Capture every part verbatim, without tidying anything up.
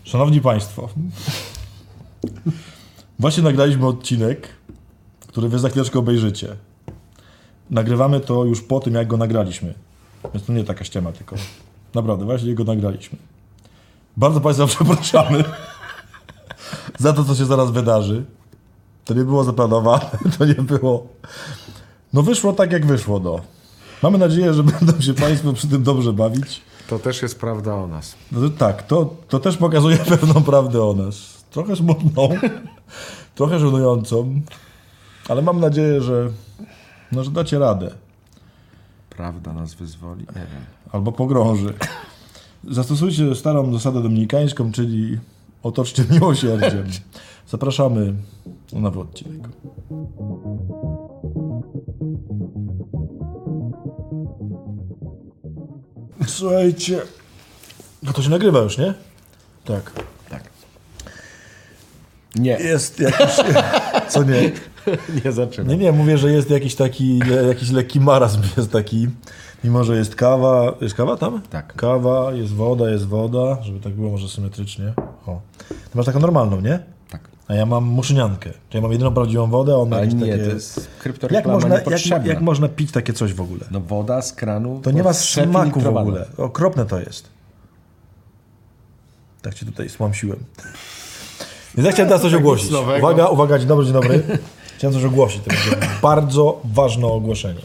Szanowni Państwo, właśnie nagraliśmy odcinek, który wy za chwileczkę obejrzycie. Nagrywamy to już po tym, jak go nagraliśmy. Więc to nie taka ściema, tylko naprawdę, właśnie go nagraliśmy. Bardzo Państwa przepraszamy za to, co się zaraz wydarzy. To nie było zaplanowane, to nie było... No wyszło tak, jak wyszło, no. Mamy nadzieję, że będą się Państwo przy tym dobrze bawić. To też jest prawda o nas. No to, tak, to, to też pokazuje pewną prawdę o nas. Trochę smutną, trochę żenującą, ale mam nadzieję, że, no, że dacie radę. Prawda nas wyzwoli? Nie wiem. Albo pogrąży. Zastosujcie starą zasadę dominikańską, czyli otoczcie miłosierdziem. Zapraszamy na nowy odcinek. Słuchajcie, no to się nagrywa już, nie? Tak. Tak. Nie. Jest jakiś... Co nie? Nie zaczynam. Nie, nie, mówię, że jest jakiś taki, jakiś lekki marazm jest taki, mimo że jest kawa. Jest kawa tam? Tak. Kawa, jest woda, jest woda, żeby tak było może symetrycznie. O. Ty masz taką normalną, nie? Tak. A ja mam muszyniankę. Czyli ja mam jedyną prawdziwą wodę, a on ma Ale jakieś nie, takie... to jest Jak kryptoreklama można, jak, niepotrzebna. jak można pić takie coś w ogóle? No woda z kranu... To nie ma strzep smaku w filtrowana. ogóle. Okropne to jest. Tak cię tutaj słamsiłem. Więc ja chciałem teraz coś ogłosić. Uwaga, uwaga, dzień dobry, dzień dobry. Chciałem coś ogłosić. To będzie bardzo ważne ogłoszenie.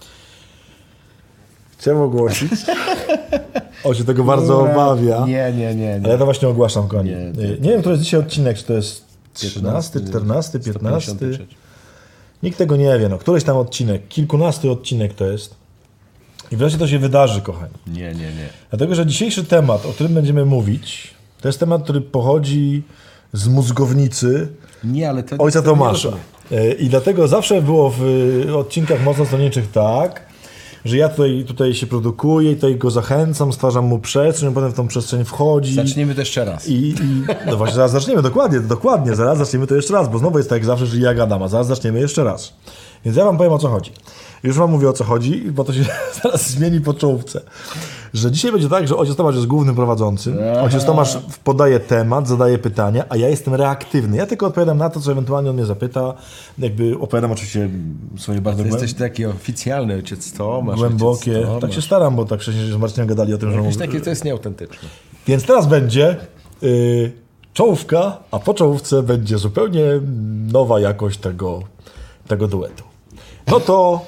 Chciałem ogłosić. O, się tego bardzo Dobra. obawia. Nie, nie, nie. Ale nie. ja to właśnie ogłaszam, kochani. Nie, Nie, to- nie wiem, który jest dzisiaj odcinek, czy to jest trzynasty, czternasty, piętnasty. sto pięćdziesiąt trzy. Nikt tego nie wie. No, któryś tam odcinek, kilkunasty odcinek to jest. I wreszcie to się wydarzy, kochani. Nie, nie, nie. Dlatego, że dzisiejszy temat, o którym będziemy mówić, to jest temat, który pochodzi z mózgownicy Nie, ale to... ojca to nie Tomasza. rozumiem. I dlatego zawsze było w odcinkach mocno stronniczych tak, że ja tutaj, tutaj się produkuję i tutaj go zachęcam, stwarzam mu przestrzeń, on potem w tą przestrzeń wchodzi. Zaczniemy to jeszcze raz. I, i no właśnie, zaraz zaczniemy, dokładnie, dokładnie, zaraz zaczniemy to jeszcze raz, bo znowu jest tak jak zawsze, że ja gadam, a zaraz zaczniemy jeszcze raz. Więc ja wam powiem, o co chodzi. Już wam mówię, o co chodzi, bo to się zaraz zmieni po czołówce. Że dzisiaj będzie tak, że ojciec Tomasz jest głównym prowadzącym, ojciec Tomasz podaje temat, zadaje pytania, a ja jestem reaktywny. Ja tylko odpowiadam na to, co ewentualnie on mnie zapyta. Jakby opowiadam oczywiście swoje bardzo Ty głęb... jesteś taki oficjalny ojciec Tomasz. głębokie. Ojciec Tak Tomasz. się staram, bo tak wcześniej z Marcinem gadali o tym, że... Jakieś mówię- takie, to jest nieautentyczne. Więc teraz będzie y, czołówka, a po czołówce będzie zupełnie nowa jakość tego, tego duetu. No to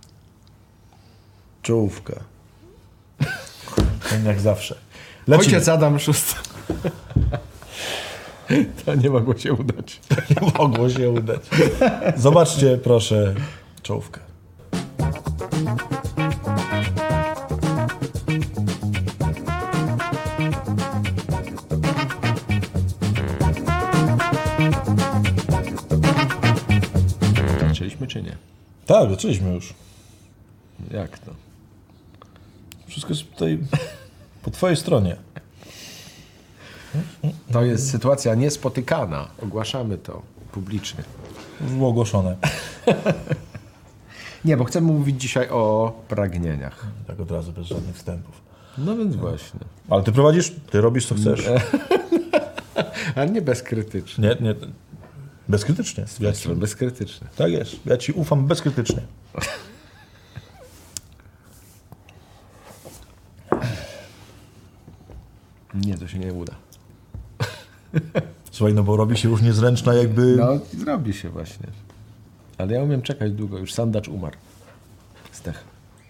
czołówka. Tak jak zawsze. Lecimy. Ojciec Adam Szósty. To nie mogło się udać. Nie mogło się udać. Zobaczcie proszę czołówkę. Zaczęliśmy czy nie? Tak, zaczęliśmy już. Jak to? Wszystko jest tutaj po twojej stronie. To jest sytuacja niespotykana. Ogłaszamy to publicznie. Już było ogłoszone. Nie, bo chcemy mówić dzisiaj o pragnieniach. Tak od razu, bez żadnych wstępów. No więc właśnie. Ale ty prowadzisz, ty robisz co chcesz. Ale nie bezkrytycznie. Nie, nie. Bezkrytycznie. Ja ci, Bezkrytycznie. tak jest. Ja ci ufam bezkrytycznie. Nie, to się nie uda. Słuchaj, no bo robi się już niezręczna jakby... No, zrobi się właśnie. Ale ja umiem czekać długo. Już sandacz umarł. Zdech.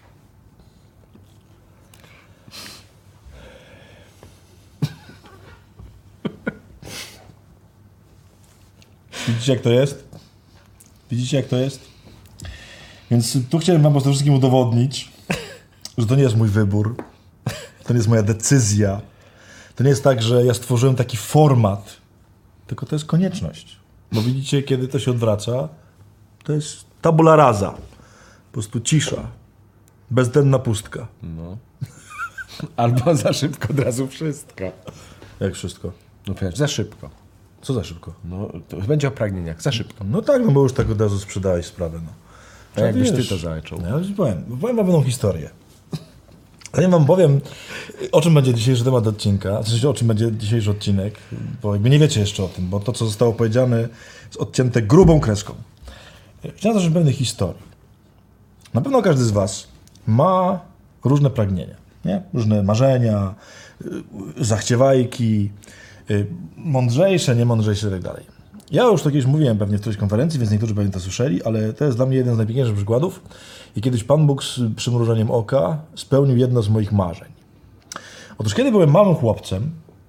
Widzicie, jak to jest? Widzicie, jak to jest? Więc tu chciałem wam po tym wszystkim udowodnić, że to nie jest mój wybór. To nie jest moja decyzja. To nie jest tak, że ja stworzyłem taki format. Tylko to jest konieczność. Bo widzicie, kiedy to się odwraca, to jest tabula rasa. Po prostu cisza. Bezdenna pustka. No. Albo za szybko od razu wszystko. Jak wszystko. No wiesz, za szybko. Co za szybko? No, to będzie o pragnieniach. Za szybko. No tak, no bo już tak od razu sprzedałeś sprawę. No. A jakbyś ty wiesz, to zaczął? No, ja już powiem. Powiem wam pewną historię. Ale ja wam powiem, o czym będzie dzisiejszy temat odcinka, w sensie o czym będzie dzisiejszy odcinek, bo jakby nie wiecie jeszcze o tym, bo to, co zostało powiedziane, jest odcięte grubą kreską. Chciałem zacząć pewnej historii. Na pewno każdy z was ma różne pragnienia, nie? Różne marzenia, zachciewajki, mądrzejsze, niemądrzejsze i tak dalej. Ja już to kiedyś mówiłem pewnie w którejś konferencji, więc niektórzy pewnie to słyszeli, ale to jest dla mnie jeden z najpiękniejszych przykładów. I kiedyś Pan Bóg z przymrużeniem oka spełnił jedno z moich marzeń. Otóż kiedy byłem małym chłopcem,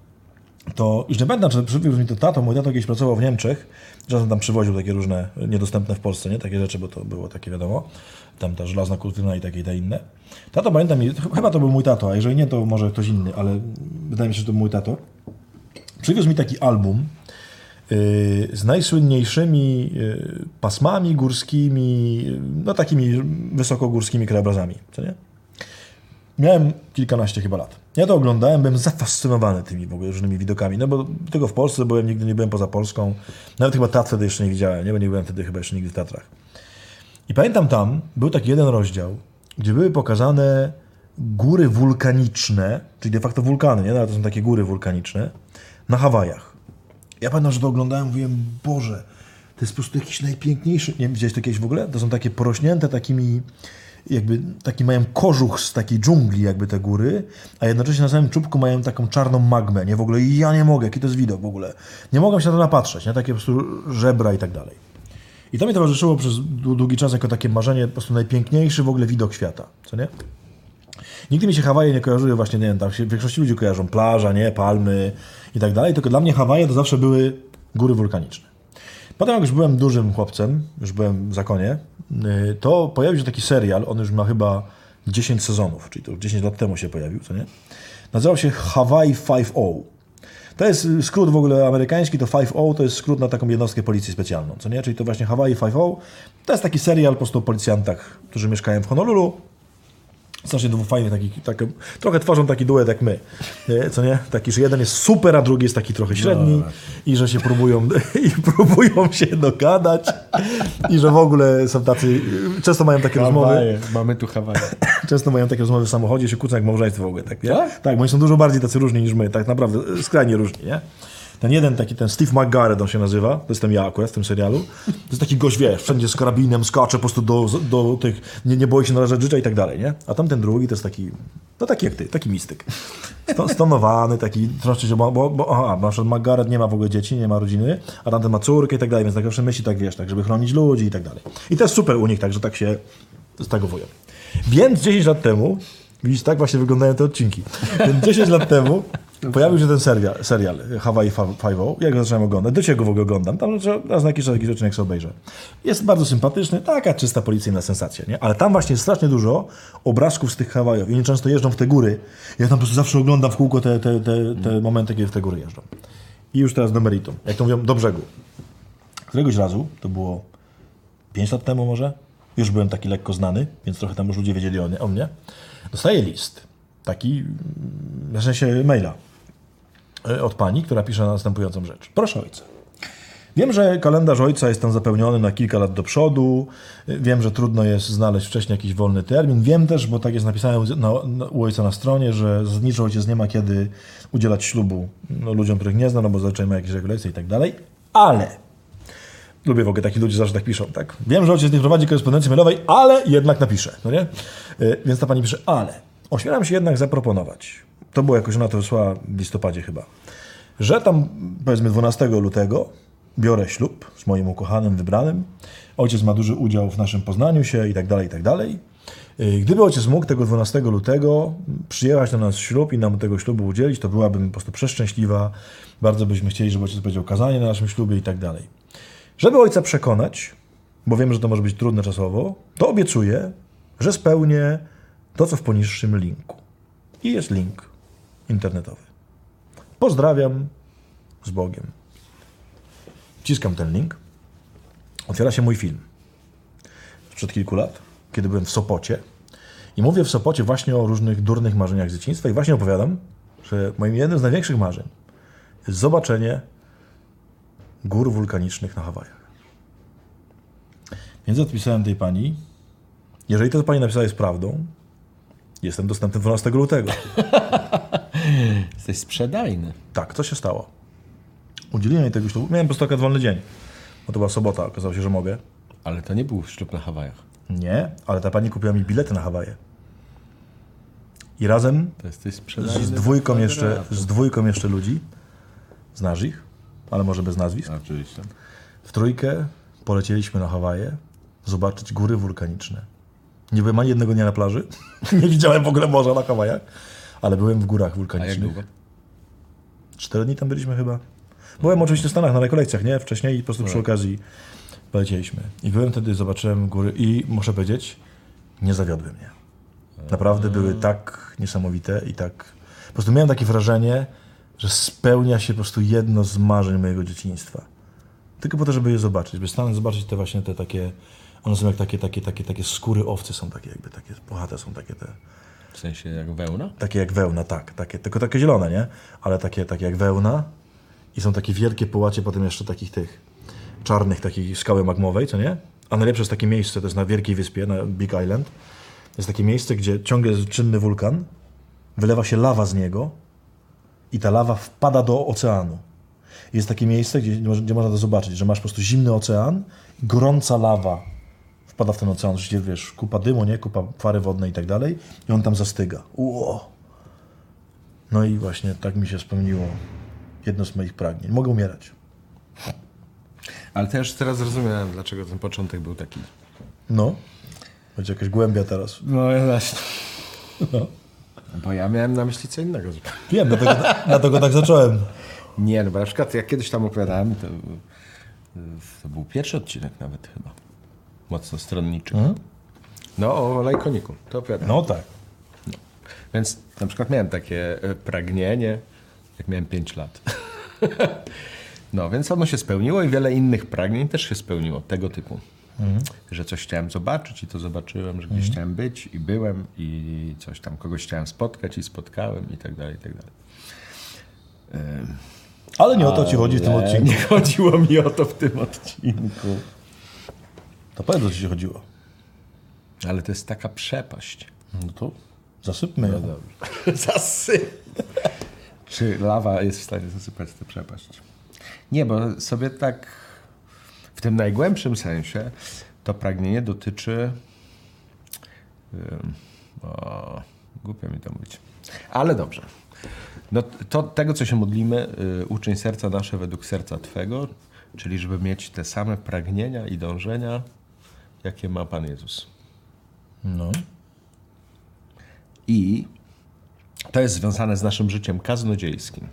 to już nie pamiętam, czy przywiózł mi to tato, mój tato kiedyś pracował w Niemczech, czasem tam przywoził takie różne niedostępne w Polsce, nie? Takie rzeczy, bo to było takie wiadomo, tam ta żelazna kurtyna i takie i te inne. Tato, pamiętam, chyba to był mój tato, a jeżeli nie, to może ktoś inny, ale wydaje mi się, że to był mój tato. Przywiózł mi taki album z najsłynniejszymi pasmami górskimi, no takimi wysokogórskimi krajobrazami, co nie? Miałem kilkanaście chyba lat. Ja to oglądałem, byłem zafascynowany tymi w ogóle różnymi widokami, no bo tylko w Polsce byłem, nigdy nie byłem poza Polską, nawet chyba Tatr wtedy jeszcze nie widziałem, nie, bo nie byłem wtedy chyba jeszcze nigdy w Tatrach. I pamiętam tam, był taki jeden rozdział, gdzie były pokazane góry wulkaniczne, czyli de facto wulkany, nie? No, to są takie góry wulkaniczne, na Hawajach. Ja pamiętam, że to oglądałem, mówiłem, Boże, to jest po prostu jakiś najpiękniejszy... Nie wiem, widziałeś to kiedyś w ogóle? To są takie porośnięte takimi, jakby, taki mają kożuch z takiej dżungli jakby te góry, a jednocześnie na samym czubku mają taką czarną magmę, nie? W ogóle ja nie mogę, jaki to jest widok w ogóle. Nie mogłem się na to napatrzeć, nie? Takie po prostu żebra i tak dalej. I to mi towarzyszyło przez długi czas jako takie marzenie, po prostu najpiękniejszy w ogóle widok świata, co nie? Nigdy mi się Hawaje nie kojarzyły właśnie, nie wiem, tam się w większości ludzi kojarzą plaża, nie, palmy i tak dalej, tylko dla mnie Hawaje to zawsze były góry wulkaniczne. Potem jak już byłem dużym chłopcem, już byłem w zakonie, to pojawił się taki serial, on już ma chyba dziesięć sezonów, czyli to już dziesięć lat temu się pojawił, co nie? Nazywał się Hawaii pięć zero. To jest skrót w ogóle amerykański, to pięć zero to jest skrót na taką jednostkę policji specjalną, co nie? Czyli to właśnie Hawaii pięć zero. To jest taki serial po prostu o policjantach, którzy mieszkają w Honolulu. Strasznie dwóch fajnych, taki, tak, trochę tworzą taki duet jak my, nie? Co nie? Taki, że jeden jest super, a drugi jest taki trochę średni no. I że się próbują i próbują się dogadać i że w ogóle są tacy, często mają takie Hawaje. rozmowy. Mamy tu Hawaje. Często mają takie rozmowy w samochodzie, się kłócą jak małżeństwo w ogóle, tak, nie? Tak? Tak, bo oni są dużo bardziej tacy różni niż my, tak naprawdę, skrajnie różni, nie? Ten jeden taki, ten Steve McGarrett on się nazywa, to jestem ja akurat w tym serialu. To jest taki gość, wiesz, wszędzie z karabinem skacze po prostu do, do tych, nie, nie boi się narażać życia i tak dalej, nie? A tamten drugi to jest taki, no taki jak ty, taki mistyk. Stonowany, taki troszkę, bo, bo, bo aha, na przykład McGarrett nie ma w ogóle dzieci, nie ma rodziny, a tamten ma córkę i tak dalej, więc tak zawsze myśli tak, wiesz, tak, żeby chronić ludzi i tak dalej. I to jest super u nich, tak, że tak się stagowują. Więc dziesięć lat temu, widzisz, tak właśnie wyglądają te odcinki. Więc dziesięć lat temu pojawił się ten serial, serial Hawaii pięć zero. Ja go zacząłem oglądać. Do ciebie go w ogóle oglądam. Tam raz na jakiś czas taki rzeczy, jak sobie obejrzę. Jest bardzo sympatyczny, taka czysta policyjna sensacja, nie? Ale tam właśnie jest strasznie dużo obrazków z tych Hawajów. I oni często jeżdżą w te góry. Ja tam po prostu zawsze oglądam w kółko te, te, te, te momenty, kiedy w te góry jeżdżą. I już teraz do meritum. Jak to mówią, do brzegu. Któregoś razu, to było pięć lat temu może, już byłem taki lekko znany, więc trochę tam już ludzie wiedzieli o, nie, o mnie. Dostaję list. Taki, w sensie maila od pani, która pisze następującą rzecz. Proszę ojca. Wiem, że kalendarz ojca jest tam zapełniony na kilka lat do przodu. Wiem, że trudno jest znaleźć wcześniej jakiś wolny termin. Wiem też, bo tak jest napisane na, na, u ojca na stronie, że zasadniczo ojciec nie ma kiedy udzielać ślubu no, ludziom, których nie zna, no bo zazwyczaj ma jakieś regulacje i tak dalej. Ale lubię w ogóle takich ludzi, zawsze tak piszą, tak? Wiem, że ojciec nie prowadzi korespondencji mailowej, ale jednak napisze, no nie? Yy, więc ta pani pisze, ale ośmielam się jednak zaproponować, to było jakoś, ona to wysłała w listopadzie chyba, że tam powiedzmy dwunastego lutego biorę ślub z moim ukochanym, wybranym, ojciec ma duży udział w naszym poznaniu się i tak dalej, i tak dalej. Gdyby ojciec mógł tego dwunastego lutego przyjechać na nas ślub i nam tego ślubu udzielić, to byłabym po prostu przeszczęśliwa, bardzo byśmy chcieli, żeby ojciec powiedział kazanie na naszym ślubie i tak dalej. Żeby ojca przekonać, bo wiem, że to może być trudne czasowo, to obiecuję, że spełnię to, co w poniższym linku. I jest link internetowy. Pozdrawiam, z Bogiem. Wciskam ten link. Otwiera się mój film. Sprzed kilku lat, kiedy byłem w Sopocie. I mówię w Sopocie właśnie o różnych durnych marzeniach z dzieciństwa i właśnie opowiadam, że moim jednym z największych marzeń jest zobaczenie gór wulkanicznych na Hawajach. Więc odpisałem tej pani, jeżeli to, co pani napisała, jest prawdą Jestem dostępny dwunastego lutego. Jesteś sprzedajny. Tak, co się stało? Udzieliłem jej tego ślubu. Miałem po prostu akurat wolny dzień, bo to była sobota, okazało się, że mogę. Ale to nie był ślub na Hawajach. Nie, ale ta pani kupiła mi bilety na Hawaje. I razem To jesteś sprzedajny. z dwójką jeszcze, z dwójką jeszcze ludzi, znasz ich, ale może bez nazwisk, Oczywiście. w trójkę polecieliśmy na Hawaje zobaczyć góry wulkaniczne. Nie byłem ani jednego dnia na plaży, nie widziałem w ogóle morza na Hawajach, ale byłem w górach A jak wulkanicznych. długo? Cztery dni tam byliśmy chyba. Byłem oczywiście w Stanach na rekolekcjach, nie? Wcześniej i po prostu przy okazji polecieliśmy. I byłem wtedy, zobaczyłem góry i muszę powiedzieć, nie zawiodły mnie. Naprawdę były tak niesamowite i tak... Po prostu miałem takie wrażenie, że spełnia się po prostu jedno z marzeń mojego dzieciństwa. Tylko po to, żeby je zobaczyć, żeby stanąć, zobaczyć te właśnie te takie... One są jak takie, takie, takie, takie skóry owcy są takie jakby, takie puchate są takie te... W sensie jak wełna? Takie jak wełna, tak. Takie, tylko takie zielone, nie? Ale takie, takie jak wełna. I są takie wielkie połacie potem jeszcze takich tych czarnych, takiej skały magmowej, co nie? A najlepsze jest takie miejsce, to jest na Wielkiej Wyspie, na Big Island. Jest takie miejsce, gdzie ciągle jest czynny wulkan, wylewa się lawa z niego i ta lawa wpada do oceanu. Jest takie miejsce, gdzie, gdzie można to zobaczyć, że masz po prostu zimny ocean, gorąca lawa wpada w ten ocean, oczywiście wiesz, kupa dymu, nie? Kupa pary wodnej i tak dalej i on tam zastyga. Uo. No i właśnie tak mi się spełniło jedno z moich pragnień. Mogę umierać. Ale też teraz zrozumiałem, dlaczego ten początek był taki. No. Będzie jakaś głębia teraz. No ja właśnie. No. Bo ja miałem na myśli co innego. Wiem, dlatego, dlatego tak zacząłem. Nie, no bo na przykład jak kiedyś tam opowiadałem, to, to był pierwszy odcinek nawet chyba. Mocno stronniczy. Mhm. No o lajkoniku, to opowiadałem. No tak. Więc na przykład miałem takie e, pragnienie, jak miałem pięć lat. No, więc ono się spełniło i wiele innych pragnień też się spełniło, tego typu. Mhm. Że coś chciałem zobaczyć i to zobaczyłem, że gdzieś mhm. chciałem być i byłem i coś tam, kogoś chciałem spotkać i spotkałem i tak dalej, i tak dalej. Ym, Ale nie o to ci chodzi w tym odcinku. Nie chodziło mi o to w tym odcinku. To powiedz, o co ci chodziło. Ale to jest taka przepaść. No to zasypmy ją. No Zasyp. Czy lawa jest w stanie zasypać tę przepaść? Nie, bo sobie tak w tym najgłębszym sensie to pragnienie dotyczy... O, głupio mi to mówić. Ale dobrze. No to tego, co się modlimy, uczyń serca nasze według serca Twego, czyli żeby mieć te same pragnienia i dążenia, jakie ma Pan Jezus. No. I to jest związane z naszym życiem kaznodziejskim.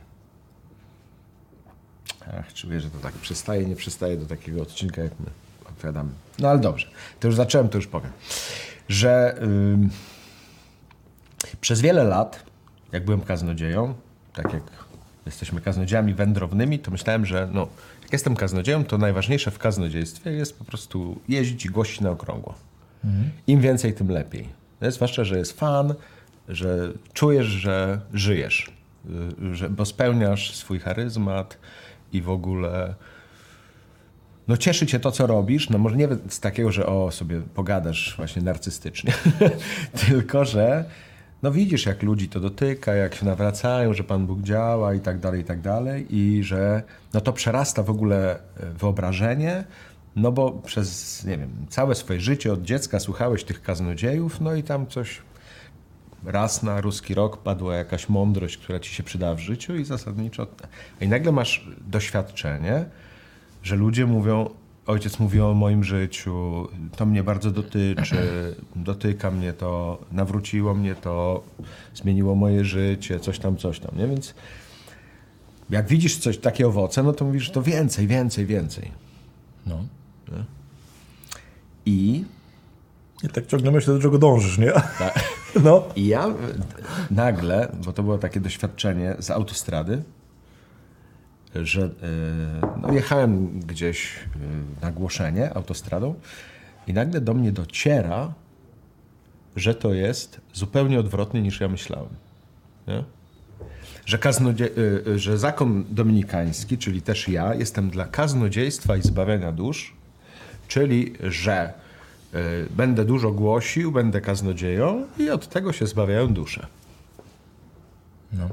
Ach, czuję, że to tak przystaje, nie przystaje do takiego odcinka, jak my opowiadamy. No ale dobrze, to już zacząłem, to już powiem. Że ym, przez wiele lat, jak byłem kaznodzieją, tak jak jesteśmy kaznodziejami wędrownymi, to myślałem, że no, jak jestem kaznodzieją, to najważniejsze w kaznodziejstwie jest po prostu jeździć i głosić na okrągło. Mhm. Im więcej, tym lepiej. No, zwłaszcza, że jest fan, że czujesz, że żyjesz, że, bo spełniasz swój charyzmat i w ogóle no cieszy cię to, co robisz, no może nie z takiego, że o, sobie pogadasz właśnie narcystycznie, tylko, że no widzisz, jak ludzi to dotyka, jak się nawracają, że Pan Bóg działa i tak dalej, i tak dalej i że no to przerasta w ogóle wyobrażenie, no bo przez, nie wiem, całe swoje życie od dziecka słuchałeś tych kaznodziejów, no i tam coś raz na ruski rok padła jakaś mądrość, która ci się przydała w życiu i zasadniczo... I nagle masz doświadczenie, że ludzie mówią, ojciec mówi o moim życiu, to mnie bardzo dotyczy, dotyka mnie to, nawróciło mnie to, zmieniło moje życie, coś tam, coś tam, nie? Więc jak widzisz coś, takie owoce, no to mówisz, to więcej, więcej, więcej. No. Nie? I... I tak ciągle myślę, do czego dążysz, nie? Tak. No. I ja nagle, bo to było takie doświadczenie z autostrady, że no, jechałem gdzieś na głoszenie autostradą i nagle do mnie dociera, że to jest zupełnie odwrotnie niż ja myślałem. Nie? Że, kaznodzie- że zakon dominikański, czyli też ja, jestem dla kaznodziejstwa i zbawiania dusz, czyli że y, będę dużo głosił, będę kaznodzieją i od tego się zbawiają dusze. No.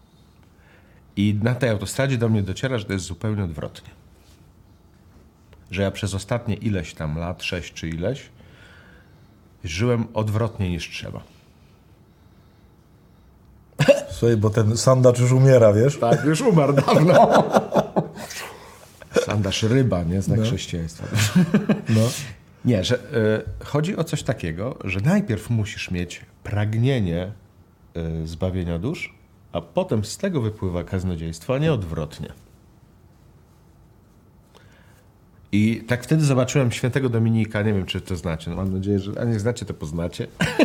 I na tej autostradzie do mnie dociera, że to jest zupełnie odwrotnie. Że ja przez ostatnie ileś tam lat, sześć czy ileś, żyłem odwrotnie niż trzeba. Słuchaj, bo ten sandacz już umiera, wiesz? Tak, już umarł dawno. Sandasz ryba, nie? Znak No. chrześcijaństwa. No. Nie, że y, chodzi o coś takiego, że najpierw musisz mieć pragnienie y, zbawienia dusz, a potem z tego wypływa kaznodziejstwo, a nie odwrotnie. I tak wtedy zobaczyłem świętego Dominika, nie wiem, czy to znacie, no mam nadzieję, że... A nie znacie, to poznacie.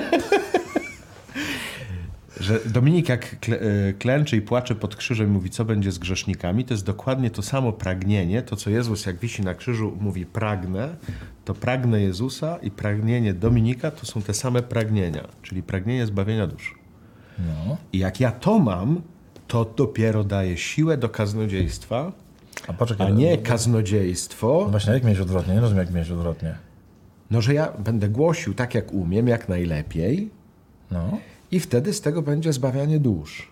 Że Dominik jak kle, klęczy i płacze pod krzyżem i mówi, co będzie z grzesznikami, to jest dokładnie to samo pragnienie, to co Jezus jak wisi na krzyżu mówi pragnę, to pragnę Jezusa i pragnienie Dominika to są te same pragnienia, czyli pragnienie zbawienia dusz. No. I jak ja to mam, to dopiero daje siłę do kaznodziejstwa, A poczekaj. a nie no, kaznodziejstwo, no właśnie, jak mieć odwrotnie? Nie rozumiem, jak mieć odwrotnie. no że ja będę głosił tak jak umiem, jak najlepiej No. i wtedy z tego będzie zbawianie dusz.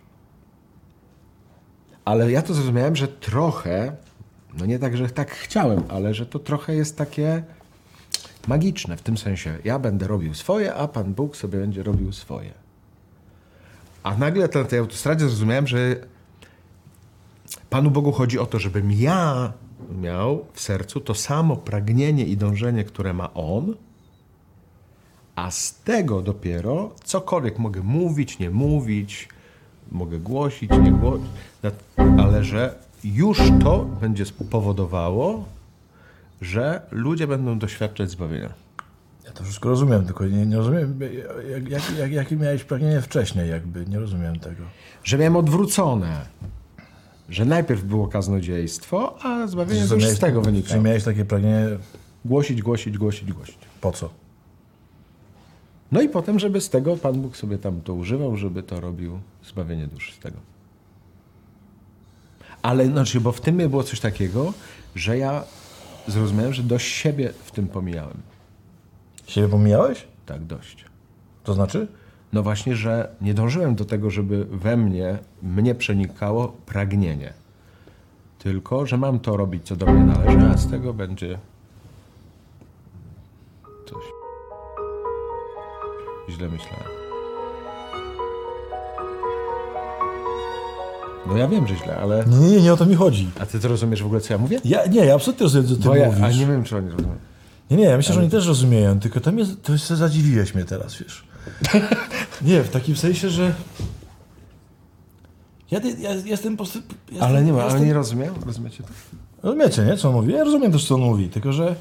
Ale ja to zrozumiałem, że trochę, no nie tak, że tak chciałem, ale że to trochę jest takie magiczne w tym sensie. Ja będę robił swoje, a Pan Bóg sobie będzie robił swoje. A nagle na tej autostradzie zrozumiałem, że Panu Bogu chodzi o to, żebym ja miał w sercu to samo pragnienie i dążenie, które ma On, a z tego dopiero cokolwiek mogę mówić, nie mówić, mogę głosić, nie głosić, ale że już to będzie spowodowało, że ludzie będą doświadczać zbawienia. Ja to wszystko rozumiem, tylko nie, nie rozumiem, jak, jak, jak, jakie miałeś pragnienie wcześniej, jakby, nie rozumiem tego. Że miałem odwrócone, że najpierw było kaznodziejstwo, a zbawienie Że już miałeś- z tego Czy wynikało. miałeś takie pragnienie, Głosić, głosić, głosić, głosić. po co? No i potem, żeby z tego Pan Bóg sobie tam to używał, żeby to robił zbawienie dusz z tego. Ale, znaczy, bo w tym było coś takiego, że ja zrozumiałem, że dość siebie w tym pomijałem. Siebie pomijałeś? Tak, dość. To znaczy? No właśnie, że nie dążyłem do tego, żeby we mnie, mnie przenikało pragnienie. Tylko, że mam to robić, co do mnie należy, a z tego będzie coś. Źle myślałem. No ja wiem, że źle, ale... Nie, nie, nie o to mi chodzi. A ty to rozumiesz w ogóle, co ja mówię? Ja, nie, ja absolutnie rozumiem, co ty Bo ja, mówisz. a nie wiem, czy oni rozumieją. Nie, nie, ja myślę, że oni też rozumieją, tylko tam jest, to się zadziwiłeś mnie teraz, wiesz. Nie, w takim sensie, że ja, ja jestem po prostu... Jestem, Ale nie ma, ale jestem... nie rozumieją? Rozumiecie to? Rozumiecie, nie, co on mówi? Ja rozumiem też, co on mówi, tylko że...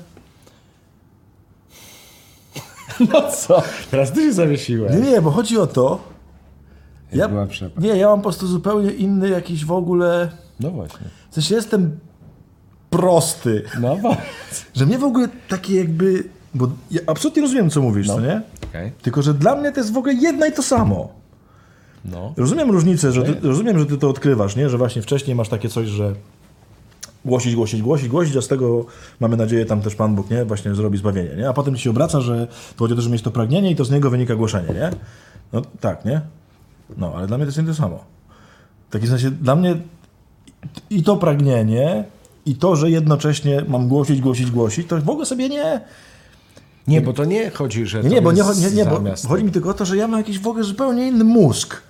No co? Teraz ty się zawiesiłeś. Nie, nie, bo chodzi o to... Ja, była przepaść. nie, ja mam po prostu zupełnie inny jakiś w ogóle... No właśnie. W sensie jestem prosty, No właśnie. że mnie w ogóle takie jakby... Bo ja absolutnie rozumiem, co mówisz, No. co nie? Okej. Tylko, że dla mnie to jest w ogóle jedno i to samo. No. Rozumiem różnicę, że ty, rozumiem, że ty to odkrywasz, nie? Że właśnie wcześniej masz takie coś, że głosić, głosić, głosić, głosić, a z tego mamy nadzieję tam też Pan Bóg, nie? Właśnie zrobi zbawienie, nie? A potem ci się obraca, że to chodzi o to, żeby mieć to pragnienie i to z niego wynika głoszenie, nie? No tak, nie? No, ale dla mnie to jest nie to samo. W takim sensie dla mnie i to pragnienie, i to, że jednocześnie mam głosić, głosić, głosić, to w ogóle sobie nie... Nie, bo to nie chodzi, że Nie, to nie, bo nie, jest chodzi- nie, nie bo zamiast... chodzi mi tylko o to, że ja mam jakiś w ogóle zupełnie inny mózg.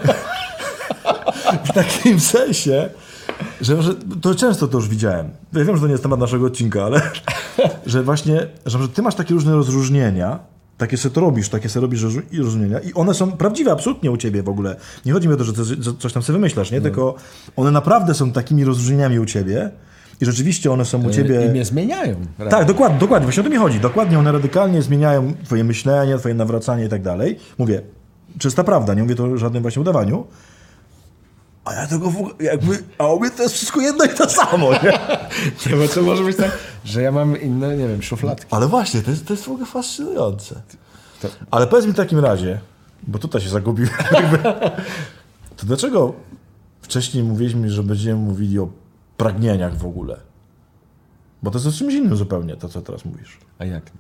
W takim sensie, że, że to często to już widziałem. Ja wiem, że to nie jest temat naszego odcinka, ale że właśnie, że ty masz takie różne rozróżnienia, takie se to robisz, takie se robisz roz- i rozróżnienia i one są prawdziwe absolutnie u ciebie w ogóle. Nie chodzi mi o to, że ty że coś tam sobie wymyślasz, nie? Tylko one naprawdę są takimi rozróżnieniami u ciebie i rzeczywiście one są u ciebie... I mnie zmieniają. Tak, dokładnie, dokładnie, właśnie o to mi chodzi. Dokładnie one radykalnie zmieniają twoje myślenie, twoje nawracanie i tak dalej. Mówię, czysta prawda, nie mówię to o żadnym właśnie udawaniu. A ja tego w ogóle, jakby, a u mnie to jest wszystko jedno i to samo, nie? Nie, bo to może być tak, że ja mam inne, nie wiem, szufladki. Ale właśnie, to jest, to jest w ogóle fascynujące. Ale powiedz mi w takim razie, bo tutaj się zagubiłem, jakby, to dlaczego wcześniej mówiliśmy, że będziemy mówili o pragnieniach w ogóle? Bo to jest o czymś innym zupełnie, to co teraz mówisz. A jak?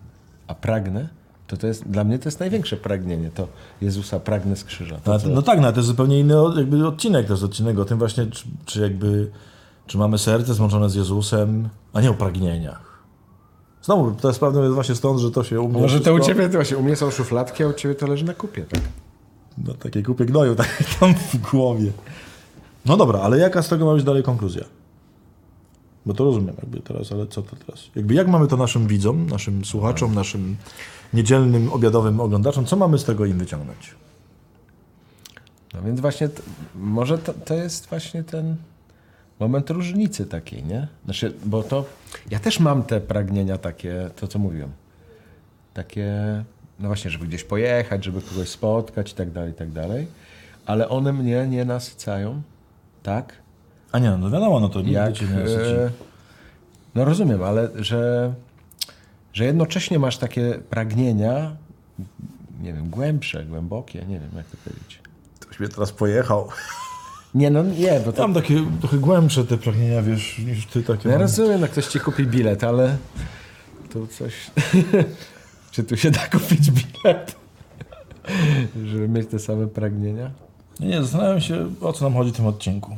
A pragnę, to, to jest, dla mnie to jest największe pragnienie. To Jezusa pragnę z krzyża. To, No, co... no tak, no, to jest zupełnie inny jakby odcinek, to jest odcinek o tym właśnie, czy, czy jakby, czy mamy serce złączone z Jezusem, a nie o pragnieniach. Znowu, to jest prawda jest właśnie stąd, że to się u mnie Może to wszystko, u ciebie, to właśnie, u mnie są szufladki, a u ciebie to leży na kupie, tak? No takie kupie gnoju, tak tam w głowie. No dobra, ale jaka z tego ma być dalej konkluzja? Bo to rozumiem jakby teraz, ale co to teraz? Jakby jak mamy to naszym widzom, naszym słuchaczom, naszym niedzielnym, obiadowym oglądaczom, co mamy z tego im wyciągnąć? No więc właśnie, to, może to, to jest właśnie ten moment różnicy takiej, nie? Znaczy, bo to, ja też mam te pragnienia takie, to co mówiłem, takie, no właśnie, żeby gdzieś pojechać, żeby kogoś spotkać i tak dalej, i tak dalej, ale one mnie nie nasycają, tak? A nie, no wiadomo, no to nigdy Jak, cię nie nasyci. e, no rozumiem, ale że, że jednocześnie masz takie pragnienia, nie wiem, głębsze, głębokie, nie wiem jak to powiedzieć. Ktoś mnie teraz pojechał. Nie, no nie, bo to... Tam takie trochę głębsze te pragnienia, wiesz, niż ty takie. No ja mam. rozumiem, no ktoś ci kupi bilet, ale tu coś... Czy tu się da kupić bilet? Żeby mieć te same pragnienia? Nie, nie, zastanawiam się, o co nam chodzi w tym odcinku.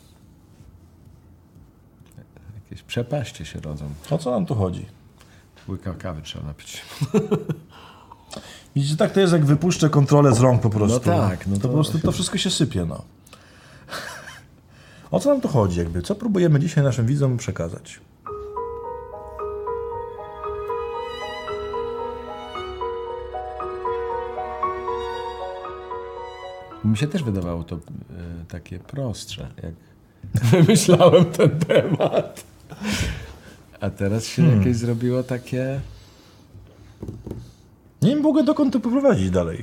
Jakieś przepaście się rodzą. O co nam tu chodzi? Łyka kawy trzeba napić. Widzicie, tak to jest, jak wypuszczę kontrolę z rąk po prostu. No tak, no to, to- po prostu to wszystko się sypie, no. O co nam tu chodzi jakby? Co próbujemy dzisiaj naszym widzom przekazać? Mi się też wydawało to y, takie prostsze, jak wymyślałem ten temat. A teraz się Hmm. jakieś zrobiło takie... Nie wiem w ogóle, dokąd to poprowadzić dalej.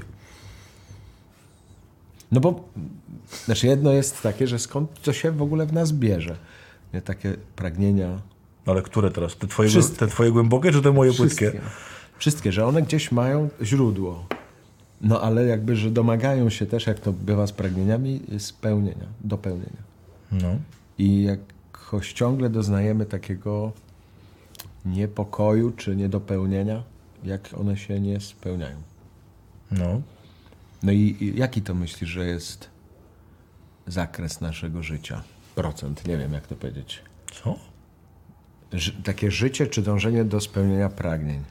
No bo, znaczy jedno jest takie, że skąd to się w ogóle w nas bierze. Nie, takie pragnienia. Ale które teraz? Te twoje, Wszystkie. te twoje głębokie, czy te moje płytkie? Wszystkie. Wszystkie, że one gdzieś mają źródło. No ale jakby, że domagają się też, jak to bywa z pragnieniami, spełnienia, dopełnienia. No. I jakoś ciągle doznajemy takiego niepokoju czy niedopełnienia, jak one się nie spełniają. No. No i, i jaki to myślisz, że jest zakres naszego życia? Procent, nie wiem jak to powiedzieć. Co? Ży, takie życie czy dążenie do spełnienia pragnień?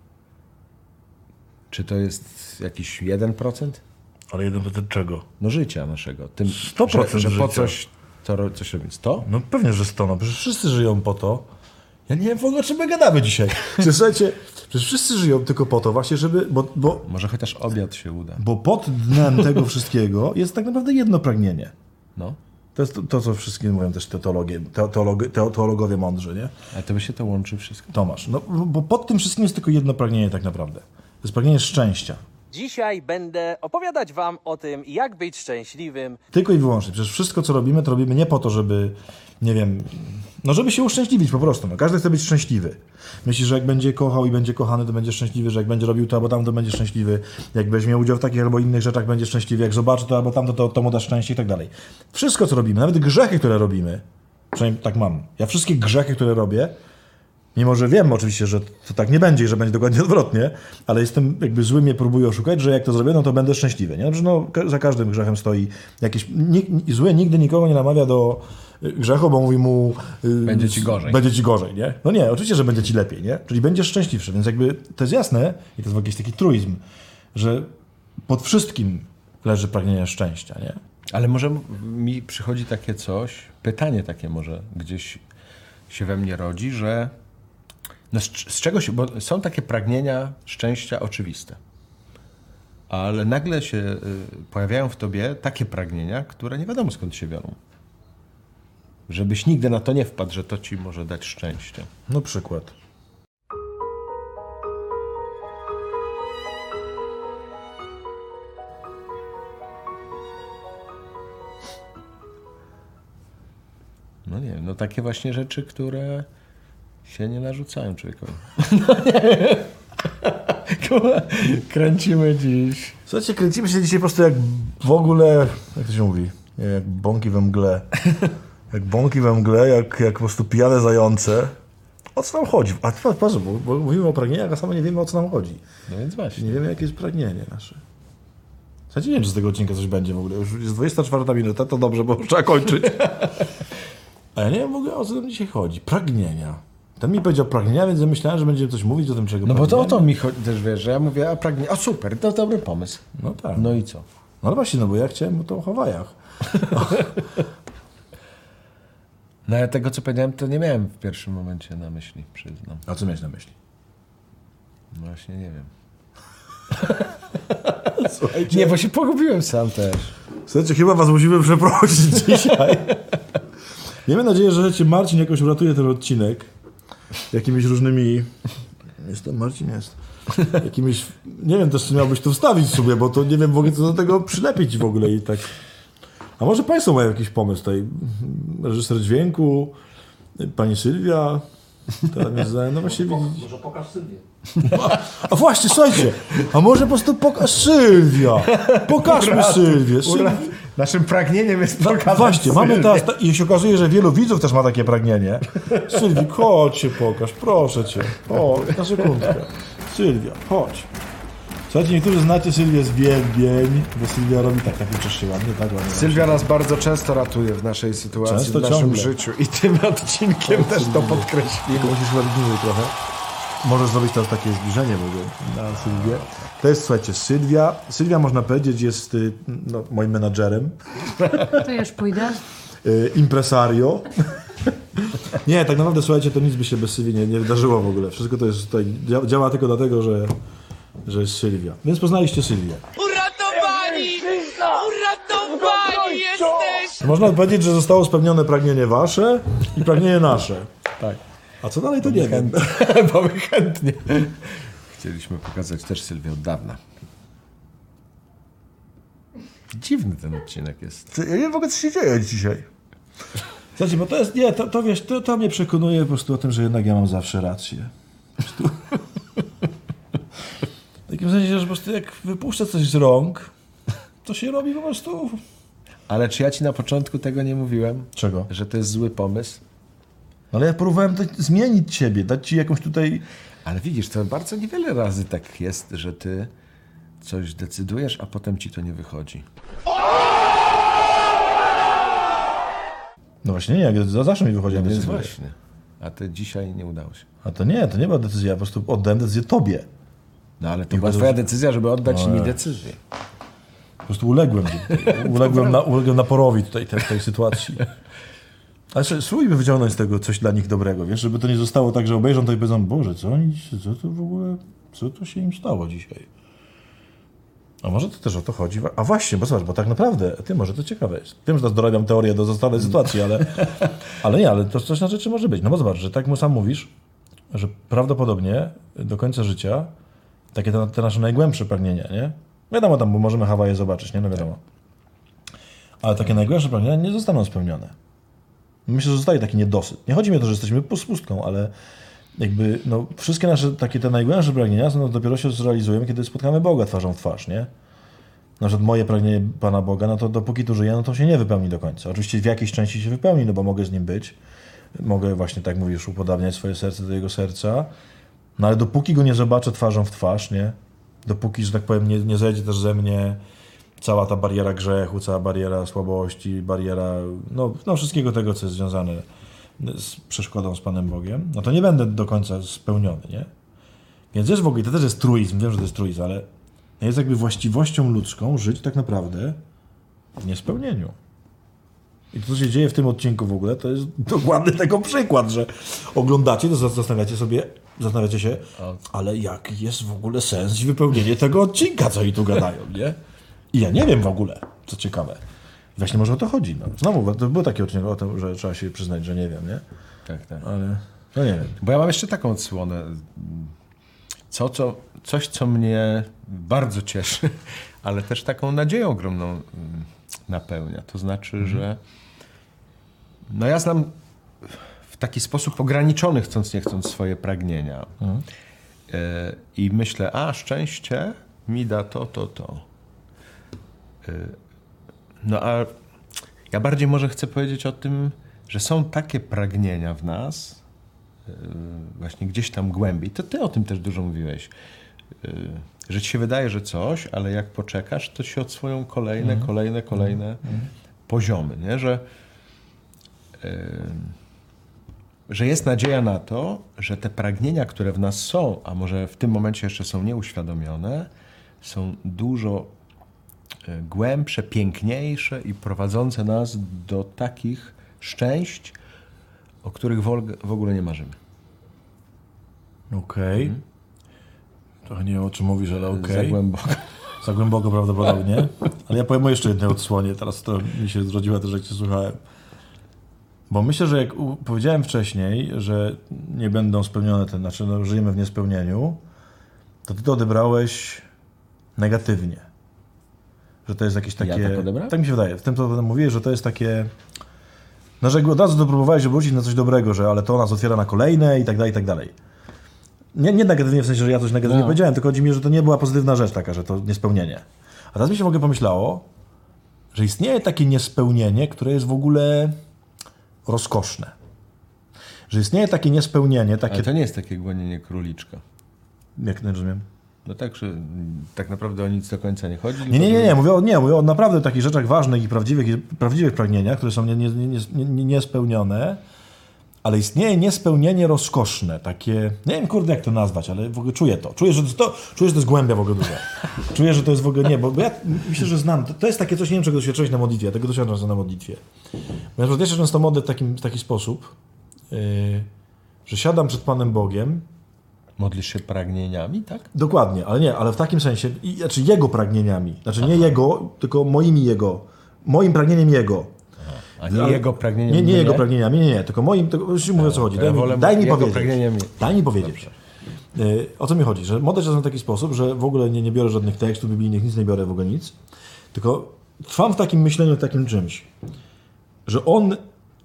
Czy to jest jakiś jeden procent? Ale jeden procent czego? No życia naszego. Tym, sto procent że, że po życia. coś, to, ro- coś robić. sto? No pewnie, że sto. No przecież wszyscy żyją po to. Ja nie wiem w ogóle, o czym my gadamy dzisiaj. Przecież, słuchajcie, przecież wszyscy żyją tylko po to właśnie, żeby... Bo, bo, Może chociaż obiad się uda. bo pod dnem tego wszystkiego jest tak naprawdę jedno pragnienie. No. To jest to, to co wszystkim mówią też te teologie, te, teolog, te, teologowie mądrzy, nie? Ale to by się to łączy wszystko. Tomasz, no bo pod tym wszystkim jest tylko jedno pragnienie tak naprawdę. To jest pragnienie szczęścia. Dzisiaj będę opowiadać wam o tym, jak być szczęśliwym. Tylko i wyłącznie. Przecież wszystko, co robimy, to robimy nie po to, żeby, nie wiem, no żeby się uszczęśliwić po prostu. No. Każdy chce być szczęśliwy. Myśli, że jak będzie kochał i będzie kochany, to będzie szczęśliwy, że jak będzie robił to albo tamto, będzie szczęśliwy. Jak weźmie udział w takich albo innych rzeczach, będzie szczęśliwy. Jak zobaczy to albo tamto, to, to mu da szczęście i tak dalej. Wszystko, co robimy, nawet grzechy, które robimy, przynajmniej tak mam. Ja wszystkie grzechy, które robię, mimo że wiem oczywiście, że to tak nie będzie i że będzie dokładnie odwrotnie, ale jestem jakby zły, mnie próbuję oszukać, że jak to zrobię, no to będę szczęśliwy. Nie? Znaczy, no, ka- za każdym grzechem stoi jakiś... Nik, zły nigdy nikogo nie namawia do y, grzechu, bo mówi mu... y, Będzie ci gorzej. Będzie ci gorzej, nie? No nie, oczywiście, że będzie ci lepiej, nie? Czyli będziesz szczęśliwszy, więc jakby to jest jasne i to jest jakiś taki truizm, że pod wszystkim leży pragnienie szczęścia, nie? Ale może m- mi przychodzi takie coś, pytanie takie może gdzieś się we mnie rodzi, że no z, z czego się, bo są takie pragnienia szczęścia oczywiste, ale nagle się y, pojawiają w tobie takie pragnienia, które nie wiadomo skąd się biorą. Żebyś nigdy na to nie wpadł, że to ci może dać szczęście. No przykład. No nie wiem, no takie właśnie rzeczy, które się nie narzucają człowiekowi. No nie Kurwa, kręcimy dziś. Słuchajcie, kręcimy się dzisiaj po prostu jak w ogóle, jak to się mówi, jak bąki we mgle. Jak bąki we mgle, jak, jak po prostu pijane zające. O co nam chodzi? A patrz, bo, bo mówimy o pragnieniach, a sami nie wiemy, o co nam chodzi. No więc właśnie. Nie wiemy, jakie jest pragnienie nasze. Słuchajcie, nie wiem, czy z tego odcinka coś będzie w ogóle. Już jest dwudziesta czwarta minuta, to dobrze, bo trzeba kończyć. A ja nie wiem w ogóle, o co nam dzisiaj chodzi. Pragnienia. Ten mi powiedział pragnienia, więc ja myślałem, że będziemy coś mówić o tym, czego No bo to o pragniemy. to mi chodzi, też wiesz, że ja mówię, a pragnienie, a super, to dobry pomysł. No tak. No i co? No ale właśnie, no bo ja chciałem to o Hawajach. No ja tego, co powiedziałem, to nie miałem w pierwszym momencie na myśli, przyznam. A co miałeś na myśli? No właśnie nie wiem. Słuchajcie, Nie, bo się pogubiłem sam też. słuchajcie, chyba was musimy przeprosić dzisiaj. Miejmy nadzieję, że cię Marcin jakoś uratuje ten odcinek jakimiś różnymi... Jest to Marcin? Jest. Jakimiś... Nie wiem też, czy miałbyś to wstawić sobie, bo to nie wiem w ogóle, co do tego przylepić w ogóle i tak... A może państwo mają jakiś pomysł tutaj? Reżyser dźwięku, pani Sylwia... Tam jest, no właśnie widzicie. Może pokaż Sylwię. A właśnie, słuchajcie, a może po prostu pokaż Sylwia. Pokażmy Sylwię. Sylwia. Naszym pragnieniem jest pokazać Właśnie, mamy Sylwię. teraz, ta- i się okazuje, że wielu widzów też ma takie pragnienie. Sylwii, chodź się pokaż, proszę cię. O, na sekundkę. Sylwia, chodź. Słuchajcie, niektórzy znacie Sylwię z Wielbień, bo Sylwia robi tak, tak uczysz się ładnie, tak ładnie. Sylwia nas bardzo często ratuje w naszej sytuacji, Często, w naszym ciągle. życiu. I tym odcinkiem też to podkreślimy. Tylko musisz chyba być niżej trochę. Możesz zrobić teraz takie zbliżenie w ogóle na Sylwię. To jest, słuchajcie, Sylwia. Sylwia, można powiedzieć, jest y, no, moim menadżerem. To ja już pójdę. y, impresario. Nie, tak naprawdę, słuchajcie, to nic by się bez Sylwii nie, nie wydarzyło w ogóle. Wszystko to jest tutaj, dzia- działa tylko dlatego, że, że jest Sylwia. Więc poznaliście Sylwię. Uratowani! Uratowani jesteś! Można powiedzieć, że zostało spełnione pragnienie wasze i pragnienie nasze. Tak. A co dalej, to nie wiem. Bo my chętnie. Chcieliśmy pokazać też Sylwię od dawna. Dziwny ten odcinek jest. Ja nie wiem w ogóle, co się dzieje dzisiaj. Słuchajcie, bo to jest, nie, to, to wiesz, to, to mnie przekonuje po prostu o tym, że jednak ja mam zawsze rację. Po prostu. W takim sensie, że po prostu jak wypuszczę coś z rąk, to się robi po prostu... Ale czy ja ci na początku tego nie mówiłem? Czego? Że to jest zły pomysł? Ale ja próbowałem dać, zmienić ciebie, dać ci jakąś tutaj... Ale widzisz, to bardzo niewiele razy tak jest, że ty coś decydujesz, a potem ci to nie wychodzi. No właśnie nie, jak za- zawsze mi wychodzi, jak Więc decyduję. właśnie. A ty dzisiaj nie udało się. A to nie, to nie była decyzja, ja po prostu oddałem decyzję tobie. No ale to była twoja decyzja, żeby oddać No mi jest. decyzję. Po prostu uległem, uległem, na, uległem naporowi tutaj tej, tej sytuacji. Ale słuchaj, spróbujmy wyciągnąć z tego coś dla nich dobrego, wiesz, żeby to nie zostało tak, że obejrzą to i powiedzą, Boże, co oni, co to w ogóle, co to się im stało dzisiaj? A może to też o to chodzi? A właśnie, bo zobacz, bo tak naprawdę, ty, może to ciekawe jest. Wiem, że teraz dorabiam teorię do zostanej sytuacji, ale, ale nie, ale to coś na rzeczy może być. No bo zobacz, że tak mu sam mówisz, że prawdopodobnie do końca życia takie te, te nasze najgłębsze pragnienia, nie? Wiadomo tam, bo możemy Hawaje zobaczyć, nie? No wiadomo. Ale takie najgłębsze pragnienia nie zostaną spełnione. Myślę, że zostaje taki niedosyt. Nie chodzi mi o to, że jesteśmy z pustką, ale jakby no, wszystkie nasze takie te najgłębsze pragnienia no, dopiero się zrealizują, kiedy spotkamy Boga twarzą w twarz, nie? Na przykład moje pragnienie Pana Boga, no to dopóki tu żyję, no to się nie wypełni do końca. Oczywiście w jakiejś części się wypełni, no bo mogę z Nim być. Mogę właśnie, tak mówisz, upodabniać swoje serce do Jego serca. No ale dopóki Go nie zobaczę twarzą w twarz, nie? Dopóki, że tak powiem, nie, nie zejdzie też ze mnie cała ta bariera grzechu, cała bariera słabości, bariera no, no wszystkiego tego, co jest związane z przeszkodą z Panem Bogiem, no to nie będę do końca spełniony, nie? Więc jest w ogóle, to też jest truizm, wiem, że to jest truizm, ale jest jakby właściwością ludzką żyć tak naprawdę w niespełnieniu. I to, co się dzieje w tym odcinku w ogóle, to jest dokładny tego przykład, że oglądacie, to zastanawiacie sobie, zastanawiacie się, ale jaki jest w ogóle sens i wypełnienie tego odcinka, co oni tu gadają, nie? I ja nie wiem w ogóle, co ciekawe. Właśnie może o to chodzi. No. Znowu, to był taki odcinek o tym, że trzeba się przyznać, że nie wiem, nie? Tak, tak. Ale no nie wiem. Bo ja mam jeszcze taką odsłonę. Co, co, coś, co mnie bardzo cieszy, ale też taką nadzieję ogromną mm, napełnia. To znaczy, mhm. że no ja znam w taki sposób ograniczony, chcąc nie chcąc, swoje pragnienia. Mhm. E, I myślę, a szczęście mi da to, to, to. E, no a ja bardziej może chcę powiedzieć o tym, że są takie pragnienia w nas, właśnie gdzieś tam głębiej, to ty o tym też dużo mówiłeś, że ci się wydaje, że coś, ale jak poczekasz, to się odswoją kolejne, mm. kolejne, kolejne mm. poziomy, nie? Że, yy, że jest nadzieja na to, że te pragnienia, które w nas są, a może w tym momencie jeszcze są nieuświadomione, są dużo głębsze, piękniejsze i prowadzące nas do takich szczęść, o których w ogóle nie marzymy. Okej. Okay. Mhm. Trochę nie wiem, o czym mówisz, ale okej. Okay. Za głęboko. Za głęboko prawdopodobnie. Ale ja powiem o jeszcze jednej odsłonie. Teraz to mi się zrodziła też, jak cię słuchałem. Bo myślę, że jak powiedziałem wcześniej, że nie będą spełnione te, znaczy no, żyjemy w niespełnieniu, to ty to odebrałeś negatywnie. Że to jest jakieś takie... Ja tak odebrałem? Tak mi się wydaje. W tym, co mówiłeś, że to jest takie... No, że od razu to próbowałeś obrócić na coś dobrego, że ale to nas otwiera na kolejne i tak dalej, i tak dalej. Nie, nie negatywnie w sensie, że ja coś negatywnie no. powiedziałem, tylko chodzi mi, że to nie była pozytywna rzecz taka, że to niespełnienie. A teraz mi się w ogóle pomyślało, że istnieje takie niespełnienie, które jest w ogóle rozkoszne. Że istnieje takie niespełnienie, takie... Ale to nie jest takie gonienie króliczka. Jak nie rozumiem? No tak, że tak naprawdę o nic do końca nie chodzi. Nie, nie, nie, nie. Mówię o, nie, mówię o naprawdę takich rzeczach ważnych i prawdziwych, i prawdziwych pragnieniach, które są nie, nie, nie, nie, niespełnione, ale istnieje niespełnienie rozkoszne, takie, nie wiem kurde jak to nazwać, ale w ogóle czuję to. Czuję, że to, to, czuję, że to jest głębia w ogóle duża. Czuję, że to jest w ogóle, nie, bo, bo ja myślę, że znam, to, to jest takie coś, nie wiem czego doświadczyłeś na modlitwie, ja tego doświadczam na modlitwie. Bo ja też często modlę w, takim, w taki sposób, yy, że siadam przed Panem Bogiem. Modlisz się pragnieniami, tak? Dokładnie, ale nie, ale w takim sensie, i, znaczy Jego pragnieniami, znaczy Aha. nie Jego, tylko moimi Jego, moim pragnieniem Jego. Aha. A nie ale, Jego pragnieniami? Nie, nie Jego pragnieniami, nie, nie, tylko moim, tylko, już mówię o co chodzi, daj, ja mi, daj mi powiedzieć, daj mi powiedzieć. Yy, o co mi chodzi, że modlę się w taki sposób, że w ogóle nie, nie biorę żadnych tekstów biblijnych, nic nie biorę, w ogóle nic, tylko trwam w takim myśleniu, takim czymś, że On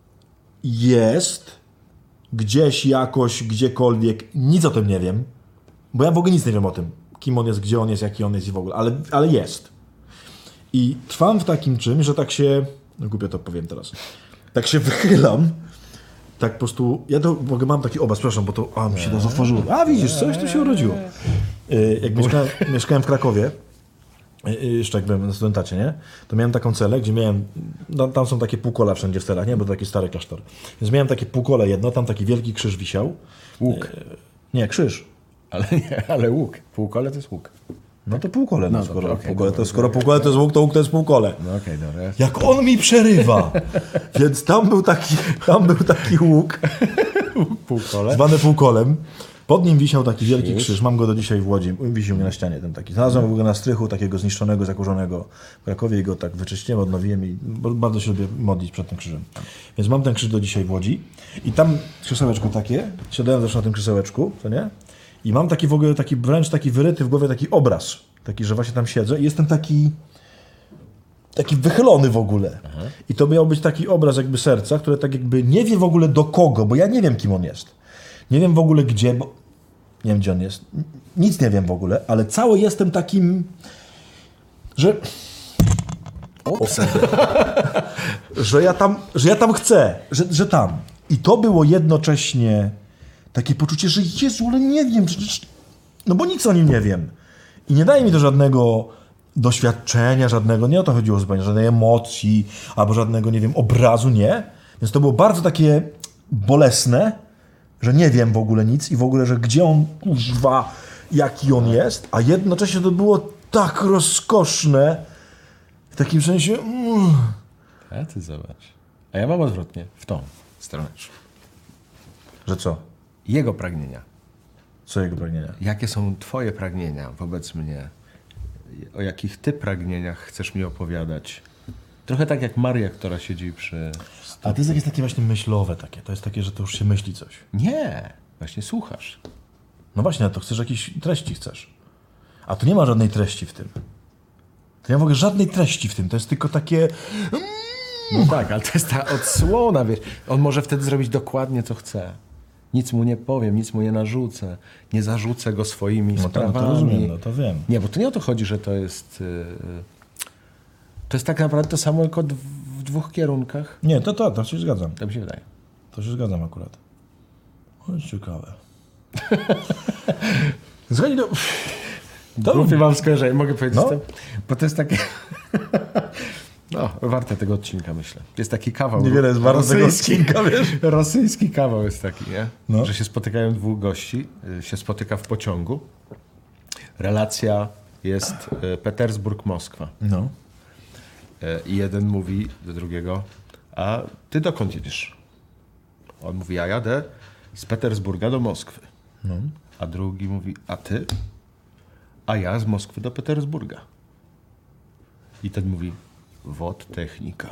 jest... gdzieś, jakoś, gdziekolwiek, nic o tym nie wiem, bo ja w ogóle nic nie wiem o tym, kim on jest, gdzie on jest, jaki on jest i w ogóle, ale, ale jest. I trwam w takim czymś, że tak się, no głupio to powiem teraz, tak się wychylam, tak po prostu, ja to w ogóle mam taki obraz, przepraszam, bo to, a mi się to otworzyło, a widzisz, coś tu się urodziło. Jak mieszkałem, mieszkałem w Krakowie, jeszcze jak byłem na studentacie, nie? To miałem taką celę, gdzie miałem, no, tam są takie półkola wszędzie w celach, nie? Bo to taki stary klasztor. Więc miałem takie półkole jedno, tam taki wielki krzyż wisiał. Łuk. E, nie, krzyż. Ale nie, ale łuk. Półkole to jest łuk. No to półkole, no, no skoro, dobrze, okay, półkole, dobra, to, skoro półkole to jest łuk, to łuk to jest półkole. No okej, okay, dobra. Jak on mi przerywa! Więc tam był taki, tam był taki łuk, półkole. zwany półkolem. Pod nim wisiał taki wielki krzyż. krzyż, mam go do dzisiaj w Łodzi, wisił mi na ścianie ten taki. Znalazłem go na strychu takiego zniszczonego, zakurzonego w Krakowie i go tak wyczyściłem, odnowiłem i bardzo się lubię modlić przed tym krzyżem. Więc mam ten krzyż do dzisiaj w Łodzi i tam krzesełeczko takie, siadałem zresztą na tym krzesełeczku, to nie? I mam taki w ogóle, taki wręcz taki wyryty w głowie taki obraz, taki, że właśnie tam siedzę i jestem taki taki wychylony w ogóle. Aha. I to miał być taki obraz jakby serca, które tak jakby nie wie w ogóle do kogo, bo ja nie wiem kim on jest. Nie wiem w ogóle gdzie, bo nie wiem gdzie on jest. Nic nie wiem w ogóle, ale cały jestem takim, że o, że ja tam, że ja tam chcę, że, że tam. I to było jednocześnie takie poczucie, że Jezu, ale nie wiem, przecież, no bo nic o nim nie wiem. I nie daje mi to żadnego doświadczenia, żadnego, nie o to chodziło zupełnie, żadnej emocji, albo żadnego, nie wiem, obrazu, nie. Więc to było bardzo takie bolesne, że nie wiem w ogóle nic i w ogóle, że gdzie on, kuźwa, jaki on jest, a jednocześnie to było tak rozkoszne, w takim sensie... Mm. A ty zobacz. A ja mam odwrotnie, w tą stronę. Że co? Jego pragnienia. Co jego pragnienia? Jakie są twoje pragnienia wobec mnie? O jakich ty pragnieniach chcesz mi opowiadać? Trochę tak jak Maria, która siedzi przy... A to jest jakieś takie właśnie myślowe takie. To jest takie, że to już się myśli coś. Nie, właśnie słuchasz. No właśnie, a to chcesz jakiejś treści chcesz. A tu nie ma żadnej treści w tym. To nie ma w ogóle żadnej treści w tym. To jest tylko takie... No tak, ale to jest ta odsłona, wiesz. On może wtedy zrobić dokładnie, co chce. Nic mu nie powiem, nic mu nie narzucę. Nie zarzucę go swoimi no sprawami. No to rozumiem, no to wiem. Nie, bo to nie o to chodzi, że to jest... Yy... To jest tak naprawdę to samo, tylko w dwóch kierunkach. Nie, to to, to się zgadzam. To mi się wydaje. To się zgadzam akurat. No, ciekawe. Słuchaj, no... To Głupie mam skojarzenie, mogę powiedzieć No. z tym? Bo to jest takie... No, warte tego odcinka, myślę. Jest taki kawał. Niewiele jest warte tego rosyjski, odcinka, wiesz? Rosyjski kawał jest taki, nie? No. Że się spotykają dwóch gości, y, się spotyka w pociągu. Relacja jest y, Petersburg-Moskwa. No. Y, I jeden mówi do drugiego, a ty dokąd jedziesz? On mówi, ja jadę z Petersburga do Moskwy. No. A drugi mówi, a ty? A ja z Moskwy do Petersburga. I ten mówi, wod technika.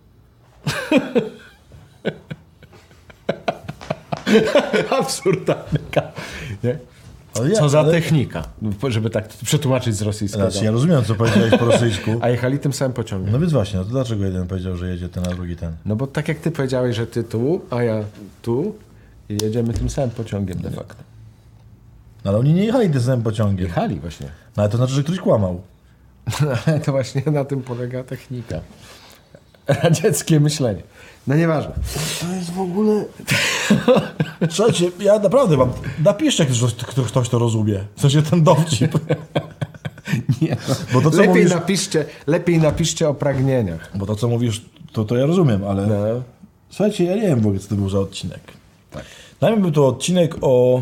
Absurdalny. Nie? Ale ja- Co za ale- technika? Żeby tak przetłumaczyć z rosyjskiego. Znaczy, ja rozumiem, co powiedziałeś po rosyjsku. A jechali tym samym pociągiem. No więc właśnie, no to dlaczego jeden powiedział, że jedzie ten, a drugi ten? No bo tak jak ty powiedziałeś, że ty tu, a ja tu i jedziemy tym samym pociągiem de facto. No, ale oni nie jechali tym samym pociągiem. Jechali właśnie. No ale to znaczy, że ktoś kłamał. Ale to właśnie na tym polega technika. Radzieckie myślenie. No nieważne. To jest w ogóle... Słuchajcie, ja naprawdę mam... Napiszcie, ktoś, ktoś, ktoś to rozumie. W sensie ten dowcip. Nie. Bo to, co lepiej, mówisz... napiszcie, lepiej napiszcie o pragnieniach. Bo to, co mówisz, to, to ja rozumiem, ale... No. Słuchajcie, ja nie wiem w ogóle, co to był za odcinek. Tak. Dla mnie był to odcinek o...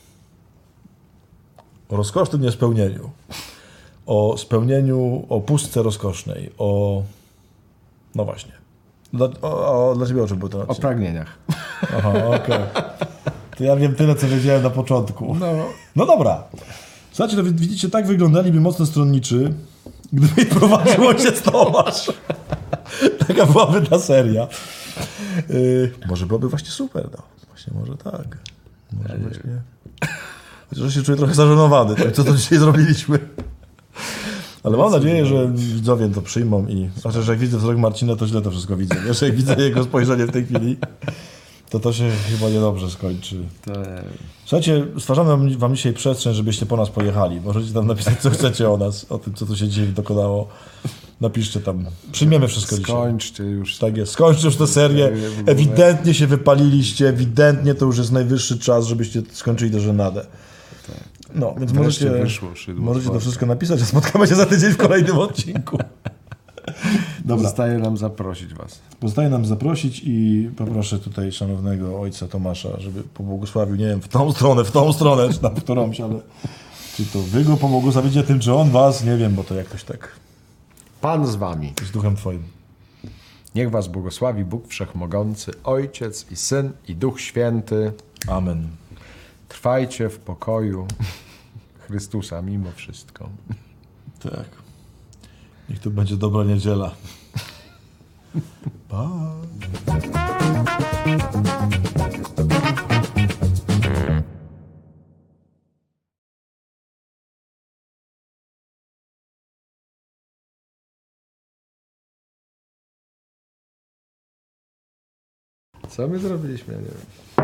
o rozkosznym niespełnieniu. O spełnieniu, o pustce rozkosznej, o... No właśnie. Dla, o, o, dla ciebie o czym był ten O odcinek? pragnieniach. Aha, okej. To ja wiem tyle, co wiedziałem na początku. No. No dobra. Słuchajcie, no wi- widzicie, tak wyglądaliby mocno stronniczy, gdyby ich prowadził ojciec Tomasz. Taka byłaby ta seria. Yy, może byłoby właśnie super, no. Właśnie może tak. Może właśnie... Chociaż się czuję trochę zażenowany tym, co to dzisiaj zrobiliśmy. Ale mam nadzieję, że widzowie to przyjmą i... Chociaż że jak widzę wzrok Marcina, to źle to wszystko widzę. Wiesz, jak widzę jego spojrzenie w tej chwili, to to się chyba niedobrze skończy. To... Słuchajcie, stwarzamy wam- wam dzisiaj przestrzeń, żebyście po nas pojechali. Możecie tam napisać, co chcecie o nas, o tym, co tu się dzisiaj dokonało. Napiszcie tam. Przyjmiemy wszystko dzisiaj. Skończcie już. Tak jest. Skończcie już tę serię. Ewidentnie się wypaliliście, ewidentnie to już jest najwyższy czas, żebyście skończyli tę żenadę. No, więc Wreszcie możecie, wyszło szydło możecie to sportu. wszystko napisać, a spotkamy się za tydzień w kolejnym odcinku. Dobra. Zostaje nam zaprosić was. Pozostaje nam zaprosić i poproszę tutaj szanownego ojca Tomasza, żeby pobłogosławił, nie wiem, w tą stronę, w tą stronę, czy tam w którąś, ale czy to wy go pobłogosławicie tym, czy on was, nie wiem, bo to jakoś tak Pan z wami. z duchem twoim. Niech was błogosławi Bóg Wszechmogący, Ojciec i Syn i Duch Święty. Amen. Trwajcie w pokoju Chrystusa mimo wszystko. Tak. Niech to będzie dobra niedziela. Pa. Co my zrobiliśmy? Ja nie wiem.